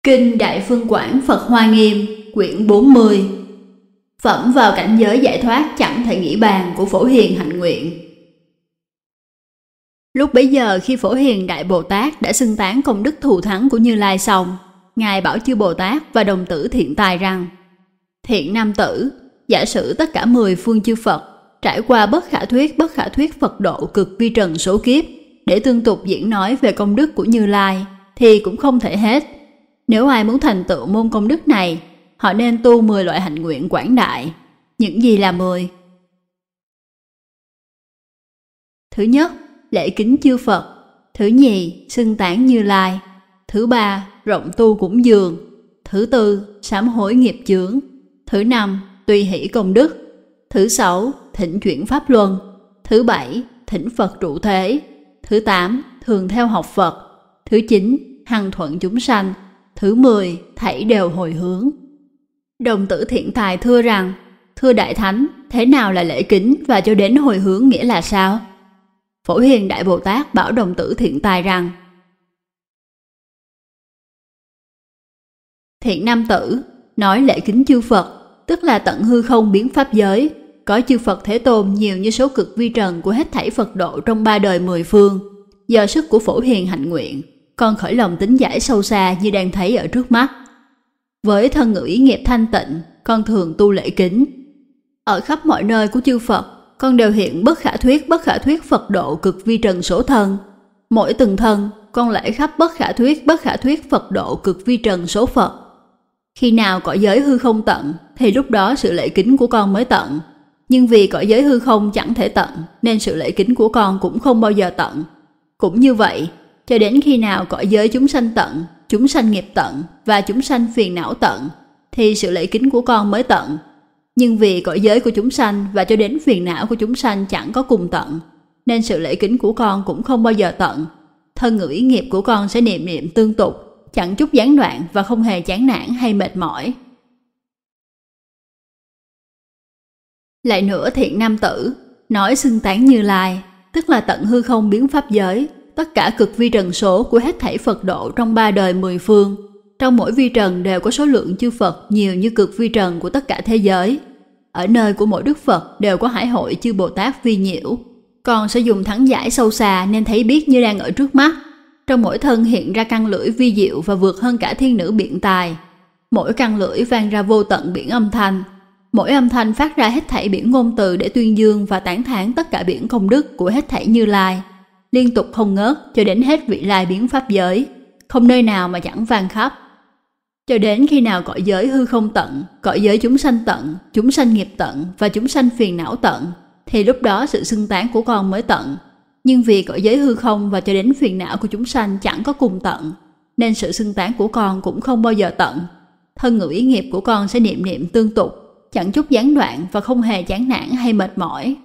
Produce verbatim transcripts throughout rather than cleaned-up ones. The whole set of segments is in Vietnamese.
Kinh Đại Phương Quảng Phật Hoa Nghiêm, quyển bốn mươi. Phẩm vào cảnh giới giải thoát chẳng thể nghĩ bàn của Phổ Hiền hạnh nguyện. Lúc bấy giờ, khi Phổ Hiền Đại Bồ Tát đã xưng tán công đức thù thắng của Như Lai xong, Ngài bảo chư Bồ Tát và đồng tử Thiện Tài rằng: Thiện nam tử, giả sử tất cả mười phương chư Phật trải qua bất khả thuyết bất khả thuyết Phật độ cực vi trần số kiếp để tương tục diễn nói về công đức của Như Lai thì cũng không thể hết. Nếu ai muốn thành tựu môn công đức này, họ nên tu mười loại hạnh nguyện quảng đại. Những gì là mười? Thứ nhất, lễ kính chư Phật. Thứ nhì, xưng tán Như Lai. Thứ ba, rộng tu cúng dường. Thứ tư, sám hối nghiệp chướng. Thứ năm, tùy hỷ công đức. Thứ sáu, thỉnh chuyển pháp luân. Thứ bảy, thỉnh Phật trụ thế. Thứ tám, thường theo học Phật. Thứ chín, hằng thuận chúng sanh. Thứ mười, thảy đều hồi hướng. Đồng tử Thiện Tài thưa rằng: Thưa Đại Thánh, thế nào là lễ kính và cho đến hồi hướng nghĩa là sao? Phổ Hiền Đại Bồ Tát bảo đồng tử Thiện Tài rằng: Thiện nam tử, nói lễ kính chư Phật, tức là tận hư không biến pháp giới, có chư Phật Thế Tôn nhiều như số cực vi trần của hết thảy Phật độ trong ba đời mười phương. Do sức của Phổ Hiền hạnh nguyện, con khởi lòng tính giải sâu xa như đang thấy ở trước mắt. Với thân ngữ ý nghiệp thanh tịnh, con thường tu lễ kính. Ở khắp mọi nơi của chư Phật, con đều hiện bất khả thuyết bất khả thuyết Phật độ cực vi trần số thân. Mỗi từng thân, con lễ khắp bất khả thuyết bất khả thuyết Phật độ cực vi trần số Phật. Khi nào cõi giới hư không tận, thì lúc đó sự lễ kính của con mới tận. Nhưng vì cõi giới hư không chẳng thể tận, nên sự lễ kính của con cũng không bao giờ tận. Cũng như vậy, cho đến khi nào cõi giới chúng sanh tận, chúng sanh nghiệp tận và chúng sanh phiền não tận, thì sự lễ kính của con mới tận. Nhưng vì cõi giới của chúng sanh và cho đến phiền não của chúng sanh chẳng có cùng tận, nên sự lễ kính của con cũng không bao giờ tận. Thân ngữ ý nghiệp của con sẽ niệm niệm tương tục, chẳng chút gián đoạn và không hề chán nản hay mệt mỏi. Lại nữa, thiện nam tử, nói xưng tán Như Lai, tức là tận hư không biến pháp giới, tất cả cực vi trần số của hết thảy Phật độ trong ba đời mười phương. Trong mỗi vi trần đều có số lượng chư Phật nhiều như cực vi trần của tất cả thế giới. Ở nơi của mỗi Đức Phật đều có hải hội chư Bồ Tát vi nhiễu. Con sẽ dùng thắng giải sâu xa nên thấy biết như đang ở trước mắt. Trong mỗi thân hiện ra căn lưỡi vi diệu và vượt hơn cả thiên nữ biện tài. Mỗi căn lưỡi vang ra vô tận biển âm thanh. Mỗi âm thanh phát ra hết thảy biển ngôn từ để tuyên dương và tán thán tất cả biển công đức của hết thảy Như Lai, liên tục không ngớt cho đến hết vị lai biến pháp giới, không nơi nào mà chẳng vang khắp. Cho đến khi nào cõi giới hư không tận, cõi giới chúng sanh tận, chúng sanh nghiệp tận và chúng sanh phiền não tận, thì lúc đó sự xưng tán của con mới tận. Nhưng vì cõi giới hư không và cho đến phiền não của chúng sanh chẳng có cùng tận, nên sự xưng tán của con cũng không bao giờ tận. Thân ngữ ý nghiệp của con sẽ niệm niệm tương tục, chẳng chút gián đoạn và không hề chán nản hay mệt mỏi.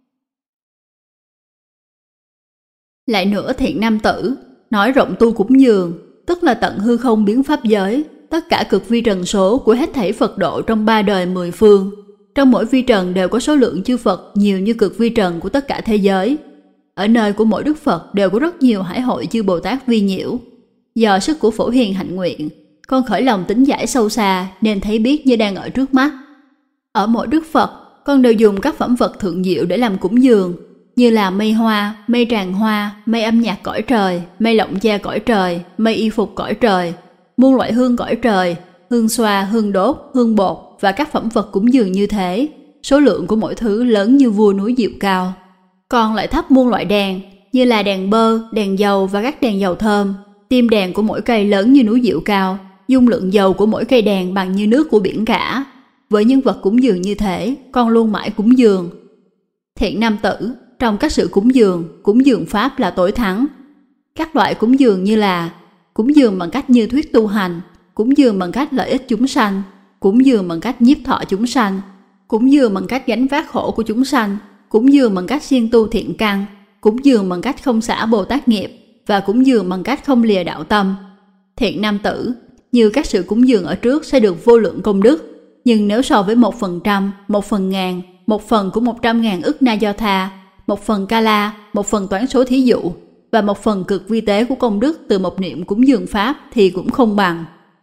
Lại nữa, thiện nam tử, nói rộng tu cúng dường, tức là tận hư không biến pháp giới, tất cả cực vi trần số của hết thảy Phật độ trong ba đời mười phương. Trong mỗi vi trần đều có số lượng chư Phật nhiều như cực vi trần của tất cả thế giới. Ở nơi của mỗi Đức Phật đều có rất nhiều hải hội chư Bồ Tát vi nhiễu. Do sức của Phổ Hiền hạnh nguyện, con khởi lòng tính giải sâu xa nên thấy biết như đang ở trước mắt. Ở mỗi Đức Phật, con đều dùng các phẩm vật thượng diệu để làm cúng dường, như là mây hoa, mây tràng hoa, mây âm nhạc cõi trời, mây lọng che cõi trời, mây y phục cõi trời, muôn loại hương cõi trời, hương xoa, hương đốt, hương bột và các phẩm vật cúng dường như thế. Số lượng của mỗi thứ lớn như vua núi Diệu Cao. Con lại thắp muôn loại đèn, như là đèn bơ, đèn dầu và các đèn dầu thơm. Tim đèn của mỗi cây lớn như núi Diệu Cao, dung lượng dầu của mỗi cây đèn bằng như nước của biển cả. Với những vật cúng dường như thế, con luôn mãi cúng dường. Thiện nam tử, trong các sự cúng dường, cúng dường pháp là tối thắng. Các loại cúng dường như là cúng dường bằng cách như thuyết tu hành, cúng dường bằng cách lợi ích chúng sanh, cúng dường bằng cách nhiếp thọ chúng sanh, cúng dường bằng cách gánh vác khổ của chúng sanh, cúng dường bằng cách siêng tu thiện căn, cúng dường bằng cách không xả Bồ Tát nghiệp và cúng dường bằng cách không lìa đạo tâm. Thiện nam tử, như các sự cúng dường ở trước sẽ được vô lượng công đức, nhưng nếu so với một phần trăm, một phần ngàn, một phần của một trăm ngàn ức na do tha, một phần ca la, một phần toán số thí dụ và một phần cực vi tế của công đức từ một niệm cúng dường pháp thì cũng không bằng.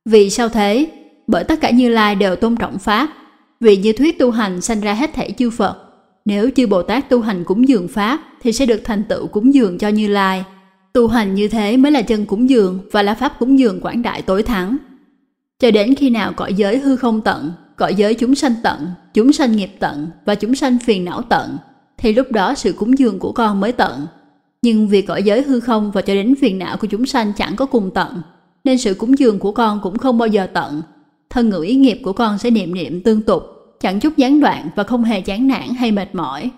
Vì sao thế? Bởi tất cả Như Lai đều tôn trọng Pháp. Vì như thuyết tu hành sanh ra hết thảy chư Phật. Nếu chư Bồ Tát tu hành cúng dường Pháp thì sẽ được thành tựu cúng dường cho Như Lai. Tu hành như thế mới là chân cúng dường và là Pháp cúng dường quảng đại tối thắng. Cho đến khi nào cõi giới hư không tận, cõi giới chúng sanh tận, chúng sanh nghiệp tận và chúng sanh phiền não tận, thì lúc đó sự cúng dường của con mới tận. Nhưng vì cõi giới hư không và cho đến phiền não của chúng sanh chẳng có cùng tận, nên sự cúng dường của con cũng không bao giờ tận. Thân ngữ ý nghiệp của con sẽ niệm niệm tương tục, chẳng chút gián đoạn và không hề chán nản hay mệt mỏi.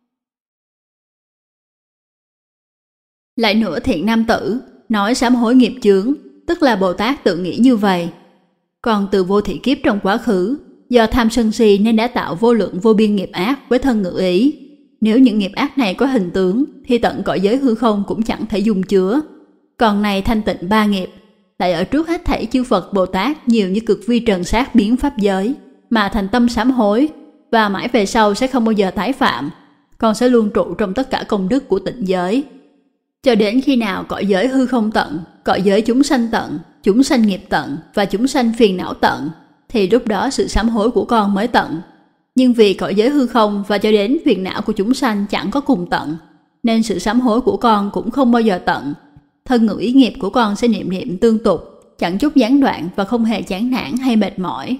Lại nữa thiện nam tử, nói sám hối nghiệp chướng, tức là Bồ Tát tự nghĩ như vậy. Còn từ vô thị kiếp trong quá khứ, do tham sân si nên đã tạo vô lượng vô biên nghiệp ác với thân ngữ ý. Nếu những nghiệp ác này có hình tướng, thì tận cõi giới hư không cũng chẳng thể dung chứa. Còn này thanh tịnh ba nghiệp, lại ở trước hết thảy chư Phật Bồ Tát nhiều như cực vi trần sát biến pháp giới, mà thành tâm sám hối, và mãi về sau sẽ không bao giờ tái phạm. Con sẽ luôn trụ trong tất cả công đức của tịnh giới. Cho đến khi nào cõi giới hư không tận, cõi giới chúng sanh tận, chúng sanh nghiệp tận và chúng sanh phiền não tận, thì lúc đó sự sám hối của con mới tận. Nhưng vì cõi giới hư không và cho đến phiền não của chúng sanh chẳng có cùng tận, nên sự sám hối của con cũng không bao giờ tận. Thân ngữ ý nghiệp của con sẽ niệm niệm tương tục, chẳng chút gián đoạn và không hề chán nản hay mệt mỏi.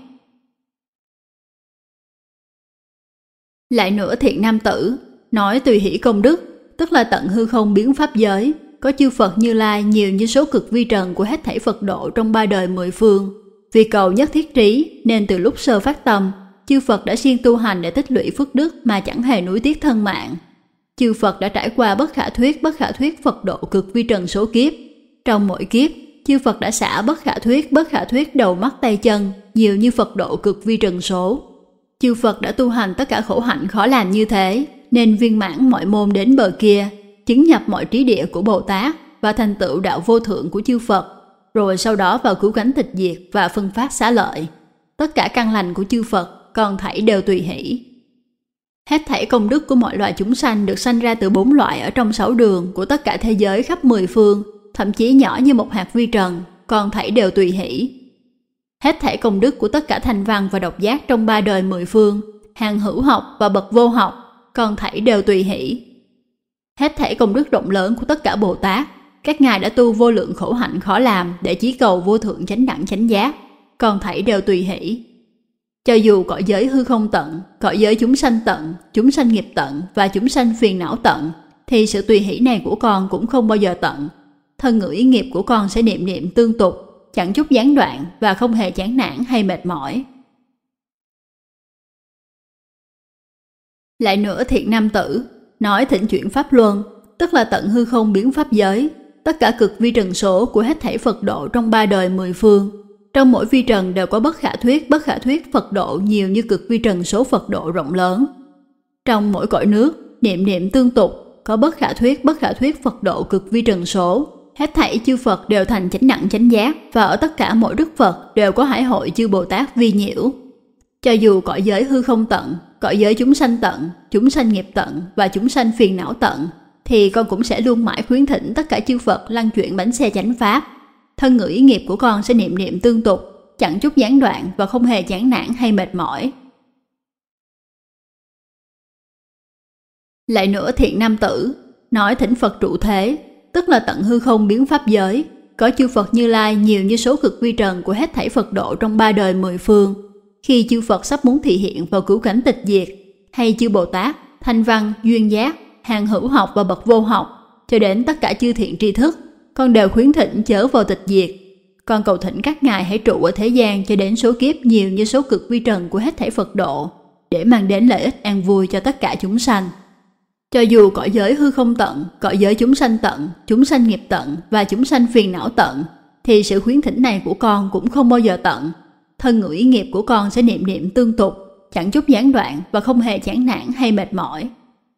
Lại nữa thiện nam tử, nói tùy hỷ công đức, tức là tận hư không biến pháp giới, có chư Phật Như Lai nhiều như số cực vi trần của hết thảy Phật độ trong ba đời mười phương. Vì cầu nhất thiết trí, nên từ lúc sơ phát tâm, chư Phật đã siêng tu hành để tích lũy phước đức mà chẳng hề nuối tiếc thân mạng. Chư Phật đã trải qua bất khả thuyết bất khả thuyết Phật độ cực vi trần số kiếp. Trong mỗi kiếp, chư Phật đã xả bất khả thuyết bất khả thuyết đầu mắt tay chân, nhiều như Phật độ cực vi trần số. Chư Phật đã tu hành tất cả khổ hạnh khó làm như thế, nên viên mãn mọi môn đến bờ kia, chứng nhập mọi trí địa của Bồ Tát và thành tựu đạo vô thượng của chư Phật, rồi sau đó vào cứu cánh tịch diệt và phân phát xá lợi. Tất cả căn lành của chư Phật, còn thảy đều tùy hỷ. Hết thảy công đức của mọi loài chúng sanh được sanh ra từ bốn loại ở trong sáu đường của tất cả thế giới khắp mười phương, thậm chí nhỏ như một hạt vi trần, còn thảy đều tùy hỷ. Hết thảy công đức của tất cả thanh văn và độc giác trong ba đời mười phương, hàng hữu học và bậc vô học, còn thảy đều tùy hỷ. Hết thảy công đức rộng lớn của tất cả Bồ Tát, các ngài đã tu vô lượng khổ hạnh khó làm để chí cầu vô thượng chánh đẳng chánh giác, còn thảy đều tùy hỷ. Cho dù cõi giới hư không tận, cõi giới chúng sanh tận, chúng sanh nghiệp tận và chúng sanh phiền não tận, thì sự tùy hỷ này của con cũng không bao giờ tận. Thân ngữ ý nghiệp của con sẽ niệm niệm tương tục, chẳng chút gián đoạn và không hề chán nản hay mệt mỏi. Lại nữa thiện nam tử, nói thỉnh chuyển pháp luân, tức là tận hư không biến pháp giới, tất cả cực vi trần số của hết thảy Phật độ trong ba đời mười phương. Trong mỗi vi trần đều có bất khả thuyết bất khả thuyết Phật độ nhiều như cực vi trần số Phật độ rộng lớn. Trong mỗi cõi nước, niệm niệm tương tục, có bất khả thuyết bất khả thuyết Phật độ cực vi trần số. Hết thảy chư Phật đều thành chánh đẳng chánh giác, và ở tất cả mỗi đức Phật đều có hải hội chư Bồ Tát vi nhiễu. Cho dù cõi giới hư không tận, cõi giới chúng sanh tận, chúng sanh nghiệp tận và chúng sanh phiền não tận, thì con cũng sẽ luôn mãi khuyến thỉnh tất cả chư Phật lăn chuyển bánh xe chánh pháp. Thân ngữ ý nghiệp của con sẽ niệm niệm tương tục, chẳng chút gián đoạn và không hề chán nản hay mệt mỏi. Lại nữa thiện nam tử, nói thỉnh Phật trụ thế, tức là tận hư không biến pháp giới, có chư Phật Như Lai nhiều như số cực vi trần của hết thảy Phật độ trong ba đời mười phương. Khi chư Phật sắp muốn thị hiện vào cứu cánh tịch diệt, hay chư Bồ Tát, thanh văn, duyên giác, hàng hữu học và bậc vô học, cho đến tất cả chư thiện tri thức, con đều khuyến thỉnh chớ vào tịch diệt. Con cầu thỉnh các ngài hãy trụ ở thế gian cho đến số kiếp nhiều như số cực vi trần của hết thảy Phật độ, để mang đến lợi ích an vui cho tất cả chúng sanh. Cho dù cõi giới hư không tận, cõi giới chúng sanh tận, chúng sanh nghiệp tận và chúng sanh phiền não tận, thì sự khuyến thỉnh này của con cũng không bao giờ tận. Thân ngữ ý nghiệp của con sẽ niệm niệm tương tục, chẳng chút gián đoạn và không hề chán nản hay mệt mỏi.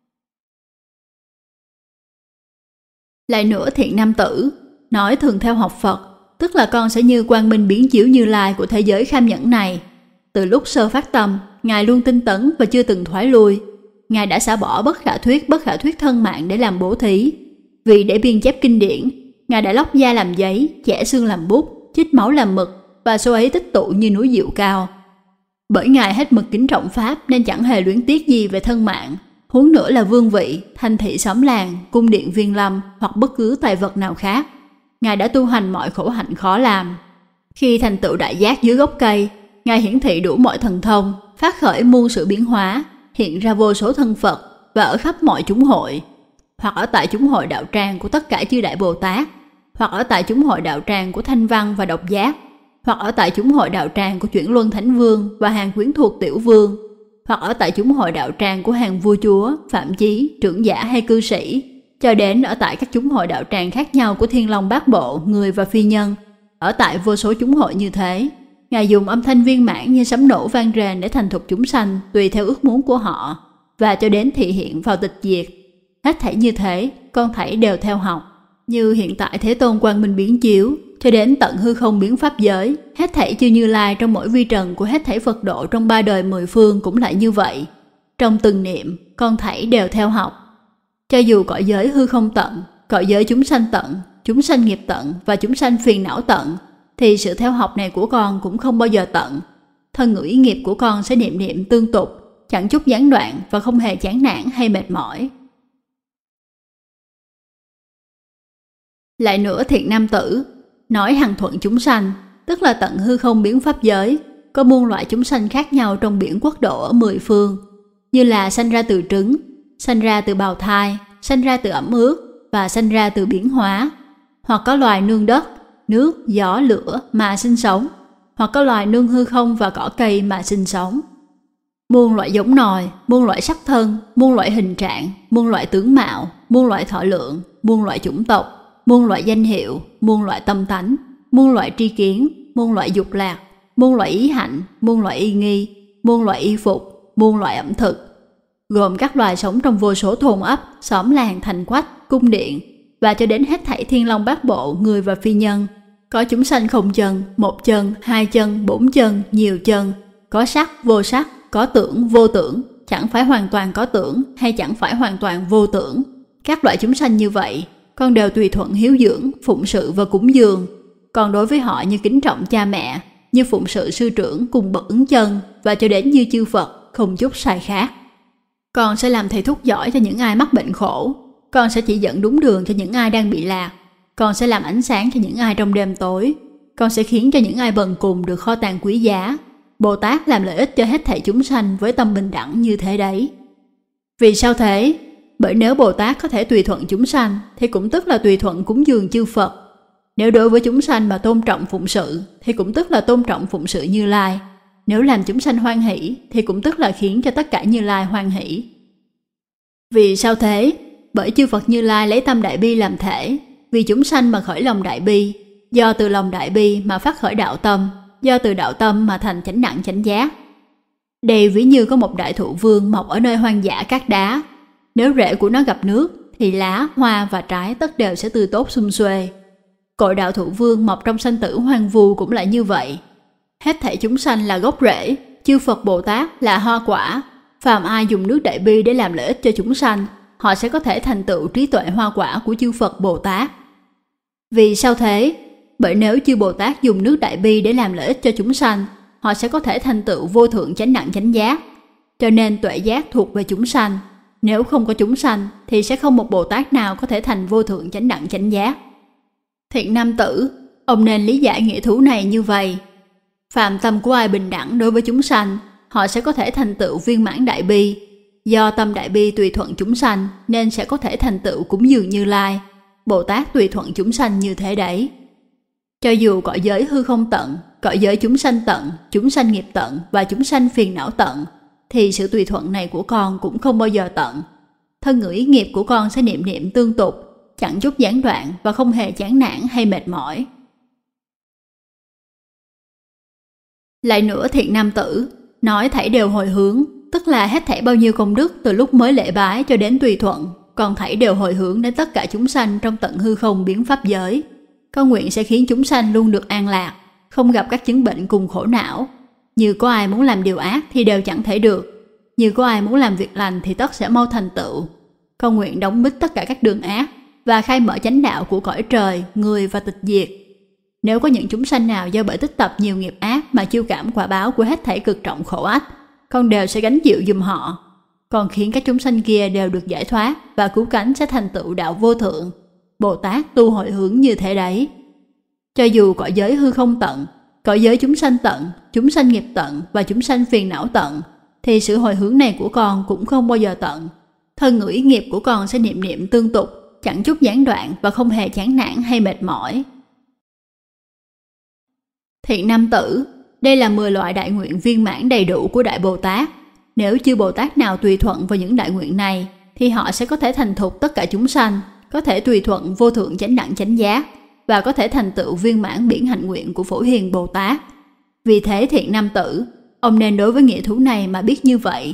Lại nữa thiện nam tử, nói thường theo học Phật, tức là con sẽ như quang minh biến chiếu Như Lai của thế giới kham nhẫn này. Từ lúc sơ phát tâm, ngài luôn tinh tấn và chưa từng thoái lui. Ngài đã xả bỏ bất khả thuyết bất khả thuyết thân mạng để làm bố thí. Vì để biên chép kinh điển, ngài đã lóc da làm giấy, chẻ xương làm bút, chích máu làm mực, và số ấy tích tụ như núi Diệu Cao. Bởi Ngài hết mực kính trọng Pháp nên chẳng hề luyến tiếc gì về thân mạng, huống nữa là vương vị, thành thị xóm làng, cung điện viên lâm hoặc bất cứ tài vật nào khác. Ngài đã tu hành mọi khổ hạnh khó làm. Khi thành tựu đại giác dưới gốc cây, Ngài hiển thị đủ mọi thần thông, phát khởi muôn sự biến hóa, hiện ra vô số thân Phật và ở khắp mọi chúng hội, hoặc ở tại chúng hội đạo tràng của tất cả chư Đại Bồ Tát, hoặc ở tại chúng hội đạo tràng của Thanh Văn và Độc Giác, hoặc ở tại chúng hội đạo tràng của Chuyển Luân Thánh Vương và hàng quyến thuộc Tiểu Vương, hoặc ở tại chúng hội đạo tràng của hàng vua chúa, phạm chí, trưởng giả hay cư sĩ, cho đến ở tại các chúng hội đạo tràng khác nhau của Thiên Long Bát Bộ, người và phi nhân. Ở tại vô số chúng hội như thế, Ngài dùng âm thanh viên mãn như sấm nổ vang rền để thành thục chúng sanh tùy theo ước muốn của họ, và cho đến thị hiện vào tịch diệt. Hết thảy như thế, con thảy đều theo học. Như hiện tại Thế Tôn quang minh biến chiếu, cho đến tận hư không biến pháp giới, hết thảy chư Như Lai trong mỗi vi trần của hết thảy Phật độ trong ba đời mười phương cũng lại như vậy. Trong từng niệm, con thảy đều theo học. Cho dù cõi giới hư không tận, cõi giới chúng sanh tận, chúng sanh nghiệp tận và chúng sanh phiền não tận, thì sự theo học này của con cũng không bao giờ tận. Thân ngữ ý nghiệp của con sẽ niệm niệm tương tục, chẳng chút gián đoạn và không hề chán nản hay mệt mỏi. Lại nữa thiện nam tử, nói hằng thuận chúng sanh, tức là tận hư không biến pháp giới, có muôn loại chúng sanh khác nhau trong biển quốc độ ở mười phương, như là sanh ra từ trứng, sanh ra từ bào thai, sanh ra từ ẩm ướt và sanh ra từ biến hóa, hoặc có loài nương đất, nước, gió, lửa mà sinh sống, hoặc có loài nương hư không và cỏ cây mà sinh sống. Muôn loại giống nòi, muôn loại sắc thân, muôn loại hình trạng, muôn loại tướng mạo, muôn loại thọ lượng, muôn loại chủng tộc, muôn loại danh hiệu, muôn loại tâm tánh, muôn loại tri kiến, muôn loại dục lạc, muôn loại ý hạnh, muôn loại y nghi, muôn loại y phục, muôn loại ẩm thực, gồm các loài sống trong vô số thôn ấp, xóm làng, thành quách, cung điện, và cho đến hết thảy Thiên Long Bát Bộ, người và phi nhân. Có chúng sanh không chân, một chân, hai chân, bốn chân, nhiều chân, có sắc, vô sắc, có tưởng, vô tưởng, chẳng phải hoàn toàn có tưởng hay chẳng phải hoàn toàn vô tưởng. Các loại chúng sanh như vậy, con đều tùy thuận hiếu dưỡng, phụng sự và cúng dường. Còn đối với họ như kính trọng cha mẹ, như phụng sự sư trưởng cùng bậc ứng chân, và cho đến như chư Phật, không chút sai khác. Con sẽ làm thầy thuốc giỏi cho những ai mắc bệnh khổ. Con sẽ chỉ dẫn đúng đường cho những ai đang bị lạc. Con sẽ làm ánh sáng cho những ai trong đêm tối. Con sẽ khiến cho những ai bần cùng được kho tàng quý giá. Bồ Tát làm lợi ích cho hết thảy chúng sanh với tâm bình đẳng như thế đấy. Vì sao thế? Bởi nếu Bồ Tát có thể tùy thuận chúng sanh, thì cũng tức là tùy thuận cúng dường chư Phật. Nếu đối với chúng sanh mà tôn trọng phụng sự, thì cũng tức là tôn trọng phụng sự Như Lai. Nếu làm chúng sanh hoan hỷ, thì cũng tức là khiến cho tất cả Như Lai hoan hỷ. Vì sao thế? Bởi chư Phật Như Lai lấy tâm đại bi làm thể, vì chúng sanh mà khởi lòng đại bi, do từ lòng đại bi mà phát khởi đạo tâm, do từ đạo tâm mà thành chánh đẳng chánh giác. Đây ví như có một đại thụ vương mọc ở nơi hoang dã cát đá. Nếu rễ của nó gặp nước, thì lá, hoa và trái tất đều sẽ tươi tốt sum xuê. Cội đạo thụ vương mọc trong sanh tử hoang vu cũng lại như vậy. Hết thảy chúng sanh là gốc rễ, chư Phật Bồ Tát là hoa quả. Phàm ai dùng nước đại bi để làm lợi ích cho chúng sanh, họ sẽ có thể thành tựu trí tuệ hoa quả của chư Phật Bồ Tát. Vì sao thế? Bởi nếu chư Bồ Tát dùng nước đại bi để làm lợi ích cho chúng sanh, họ sẽ có thể thành tựu vô thượng chánh đẳng chánh giác. Cho nên tuệ giác thuộc về chúng sanh. Nếu không có chúng sanh, thì sẽ không một Bồ Tát nào có thể thành vô thượng chánh đẳng chánh giác. Thiện nam tử, ông nên lý giải nghĩa thú này như vậy. Phàm tâm của ai bình đẳng đối với chúng sanh, họ sẽ có thể thành tựu viên mãn đại bi. Do tâm đại bi tùy thuận chúng sanh, nên sẽ có thể thành tựu cúng dường Như Lai. Bồ Tát tùy thuận chúng sanh như thế đấy. Cho dù cõi giới hư không tận, cõi giới chúng sanh tận, chúng sanh nghiệp tận và chúng sanh phiền não tận, thì sự tùy thuận này của con cũng không bao giờ tận. Thân ngữ ý nghiệp của con sẽ niệm niệm tương tục, chẳng chút gián đoạn và không hề chán nản hay mệt mỏi. Lại nữa thiện nam tử, nói thảy đều hồi hướng, tức là hết thảy bao nhiêu công đức từ lúc mới lễ bái cho đến tùy thuận, còn thảy đều hồi hướng đến tất cả chúng sanh trong tận hư không biến pháp giới. Con nguyện sẽ khiến chúng sanh luôn được an lạc, không gặp các chứng bệnh cùng khổ não. Như có ai muốn làm điều ác thì đều chẳng thể được. Như có ai muốn làm việc lành thì tất sẽ mau thành tựu. Con nguyện đóng bít tất cả các đường ác và khai mở chánh đạo của cõi trời, người và tịch diệt. Nếu có những chúng sanh nào do bởi tích tập nhiều nghiệp ác mà chiêu cảm quả báo của hết thảy cực trọng khổ ách, con đều sẽ gánh chịu giùm họ. Còn khiến các chúng sanh kia đều được giải thoát và cứu cánh sẽ thành tựu đạo vô thượng. Bồ Tát tu hồi hướng như thế đấy. Cho dù cõi giới hư không tận, cõi giới chúng sanh tận, chúng sanh nghiệp tận và chúng sanh phiền não tận, thì sự hồi hướng này của con cũng không bao giờ tận. Thân ngữ nghiệp của con sẽ niệm niệm tương tục, chẳng chút gián đoạn và không hề chán nản hay mệt mỏi. Thiện nam tử, đây là mười loại đại nguyện viên mãn đầy đủ của Đại Bồ Tát. Nếu chư Bồ Tát nào tùy thuận vào những đại nguyện này, thì họ sẽ có thể thành thục tất cả chúng sanh, có thể tùy thuận vô thượng chánh đẳng chánh giác, và có thể thành tựu viên mãn biển hạnh nguyện của Phổ Hiền Bồ Tát. Vì thế thiện nam tử, ông nên đối với nghĩa thú này mà biết như vậy.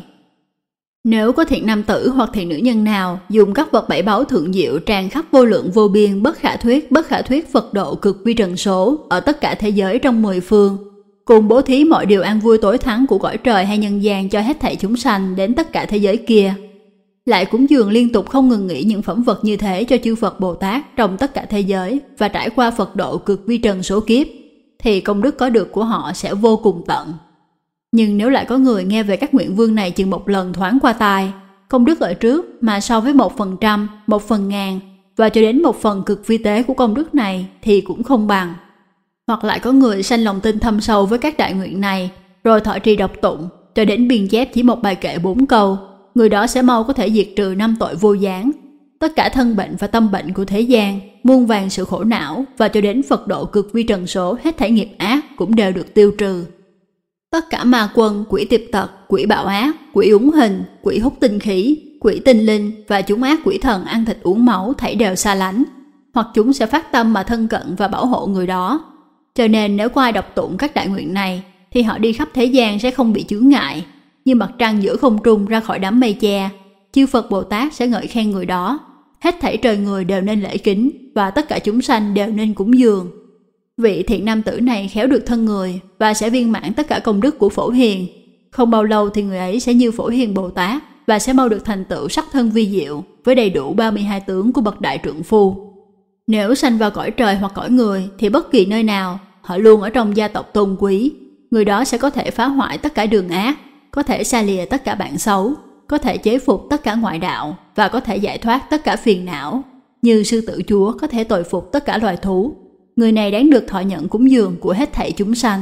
Nếu có thiện nam tử hoặc thiện nữ nhân nào dùng các vật bảy báu thượng diệu tràn khắp vô lượng vô biên bất khả thuyết bất khả thuyết Phật độ cực vi trần số ở tất cả thế giới trong mười phương, cùng bố thí mọi điều an vui tối thắng của cõi trời hay nhân gian cho hết thảy chúng sanh đến tất cả thế giới kia, lại cúng dường liên tục không ngừng nghỉ những phẩm vật như thế cho chư Phật Bồ Tát trong tất cả thế giới và trải qua Phật độ cực vi trần số kiếp, thì công đức có được của họ sẽ vô cùng tận. Nhưng nếu lại có người nghe về các nguyện vương này chừng một lần thoáng qua tai, công đức ở trước mà so với một phần trăm, một phần ngàn và cho đến một phần cực vi tế của công đức này thì cũng không bằng. Hoặc lại có người sanh lòng tin thâm sâu với các đại nguyện này, rồi thọ trì đọc tụng cho đến biên chép chỉ một bài kệ bốn câu, người đó sẽ mau có thể diệt trừ năm tội vô gián, tất cả thân bệnh và tâm bệnh của thế gian, muôn vàn sự khổ não, và cho đến Phật độ cực vi trần số hết thảy nghiệp ác cũng đều được tiêu trừ. Tất cả ma quân, quỷ tiệp tật, quỷ bạo ác, quỷ úng hình, quỷ hút tinh khí, quỷ tinh linh và chúng ác quỷ thần ăn thịt uống máu thảy đều xa lánh, hoặc chúng sẽ phát tâm mà thân cận và bảo hộ người đó. Cho nên nếu có ai đọc tụng các đại nguyện này thì họ đi khắp thế gian sẽ không bị chướng ngại, như mặt trăng giữa không trung ra khỏi đám mây che. Chư Phật Bồ Tát sẽ ngợi khen người đó, hết thảy trời người đều nên lễ kính và tất cả chúng sanh đều nên cúng dường. Vị thiện nam tử này khéo được thân người và sẽ viên mãn tất cả công đức của Phổ Hiền. Không bao lâu thì người ấy sẽ như Phổ Hiền Bồ Tát và sẽ mau được thành tựu sắc thân vi diệu với đầy đủ ba mươi hai tướng của bậc đại trượng phu. Nếu sanh vào cõi trời hoặc cõi người thì bất kỳ nơi nào, họ luôn ở trong gia tộc tôn quý. Người đó sẽ có thể phá hoại tất cả đường ác, có thể xa lìa tất cả bạn xấu, có thể chế phục tất cả ngoại đạo và có thể giải thoát tất cả phiền não. Như sư tử chúa có thể tội phục tất cả loài thú. Người này đáng được thọ nhận cúng dường của hết thảy chúng sanh.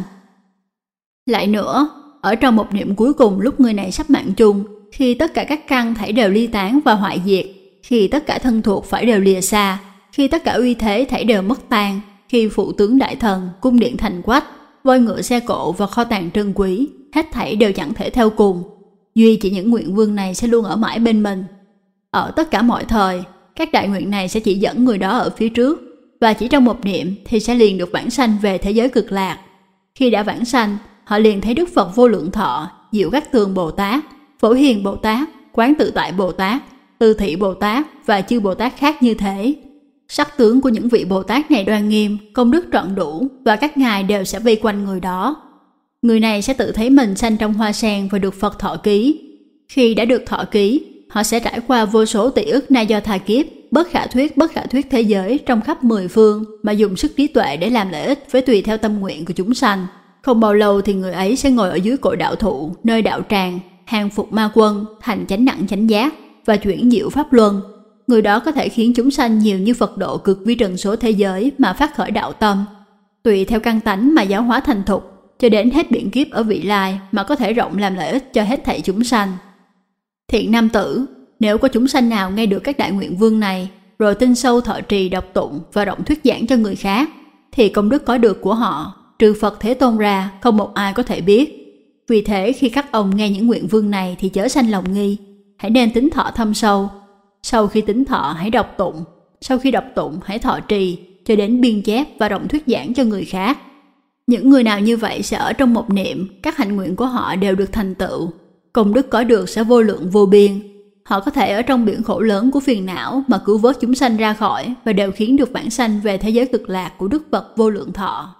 Lại nữa, ở trong một niệm cuối cùng lúc người này sắp mạng chung, khi tất cả các căn thảy đều ly tán và hoại diệt, khi tất cả thân thuộc phải đều lìa xa, khi tất cả uy thế thảy đều mất tan, khi phụ tướng đại thần, cung điện thành quách, voi ngựa xe cộ và kho tàng trân quý, hết thảy đều chẳng thể theo cùng. Duy chỉ những nguyện vương này sẽ luôn ở mãi bên mình. Ở tất cả mọi thời, các đại nguyện này sẽ chỉ dẫn người đó ở phía trước, và chỉ trong một niệm thì sẽ liền được vãng sanh về thế giới cực lạc. Khi đã vãng sanh, họ liền thấy Đức Phật Vô Lượng Thọ, Diệu Các Tường Bồ Tát, Phổ Hiền Bồ Tát, Quán Tự Tại Bồ Tát, Tư Thị Bồ Tát và chư Bồ Tát khác như thế. Sắc tướng của những vị Bồ Tát này đoan nghiêm, công đức trọn đủ và các ngài đều sẽ vây quanh người đó. Người này sẽ tự thấy mình sanh trong hoa sen và được Phật thọ ký. Khi đã được thọ ký, họ sẽ trải qua vô số tỷ ức na do tha kiếp, bất khả thuyết bất khả thuyết thế giới trong khắp mười phương mà dùng sức trí tuệ để làm lợi ích với tùy theo tâm nguyện của chúng sanh. Không bao lâu thì người ấy sẽ ngồi ở dưới cội đạo thụ, nơi đạo tràng, hàng phục ma quân, thành chánh đẳng chánh giác và chuyển diệu pháp luân. Người đó có thể khiến chúng sanh nhiều như Phật độ cực vi trần số thế giới mà phát khởi đạo tâm, tùy theo căn tánh mà giáo hóa thành thục, cho đến hết biển kiếp ở vị lai mà có thể rộng làm lợi ích cho hết thảy chúng sanh. Thiện nam tử, nếu có chúng sanh nào nghe được các đại nguyện vương này, rồi tin sâu thọ trì đọc tụng và rộng thuyết giảng cho người khác, thì công đức có được của họ, trừ Phật Thế Tôn ra, không một ai có thể biết. Vì thế khi các ông nghe những nguyện vương này thì chớ sanh lòng nghi, hãy nên tín thọ thâm sâu. Sau khi tín thọ hãy đọc tụng, sau khi đọc tụng hãy thọ trì, cho đến biên chép và rộng thuyết giảng cho người khác. Những người nào như vậy sẽ ở trong một niệm, các hạnh nguyện của họ đều được thành tựu. Công đức có được sẽ vô lượng vô biên. Họ có thể ở trong biển khổ lớn của phiền não mà cứu vớt chúng sanh ra khỏi và đều khiến được vãng sanh về thế giới cực lạc của Đức Phật Vô Lượng Thọ.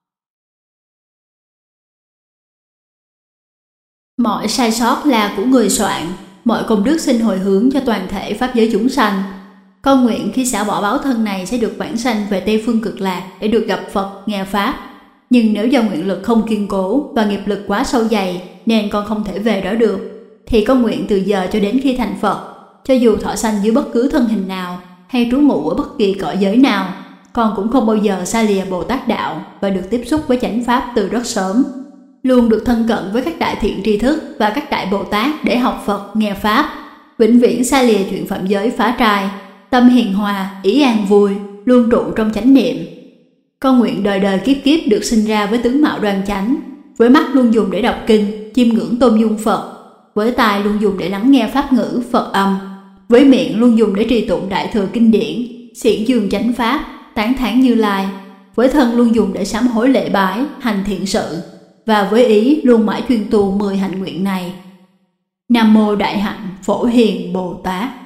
Mọi sai sót là của người soạn, mọi công đức xin hồi hướng cho toàn thể pháp giới chúng sanh. Con nguyện khi xả bỏ báo thân này sẽ được vãng sanh về Tây Phương Cực Lạc để được gặp Phật, nghe Pháp. Nhưng nếu do nguyện lực không kiên cố và nghiệp lực quá sâu dày nên con không thể về đó được, thì con nguyện từ giờ cho đến khi thành Phật, cho dù thọ sanh dưới bất cứ thân hình nào hay trú ngụ ở bất kỳ cõi giới nào, con cũng không bao giờ xa lìa Bồ Tát đạo và được tiếp xúc với chánh Pháp từ rất sớm. Luôn được thân cận với các đại thiện tri thức và các đại Bồ Tát để học Phật, nghe Pháp. Vĩnh viễn xa lìa chuyện phạm giới phá trai, tâm hiền hòa, ý an vui, luôn trụ trong chánh niệm. Con nguyện đời đời kiếp kiếp được sinh ra với tướng mạo đoan chánh, với mắt luôn dùng để đọc kinh, chiêm ngưỡng tôn dung Phật, với tai luôn dùng để lắng nghe pháp ngữ, Phật âm, với miệng luôn dùng để trì tụng đại thừa kinh điển, xiển dương chánh pháp, tán thán Như Lai, với thân luôn dùng để sám hối lễ bái, hành thiện sự, và với ý luôn mãi chuyên tu mười hạnh nguyện này. Nam mô Đại Hạnh Phổ Hiền Bồ Tát.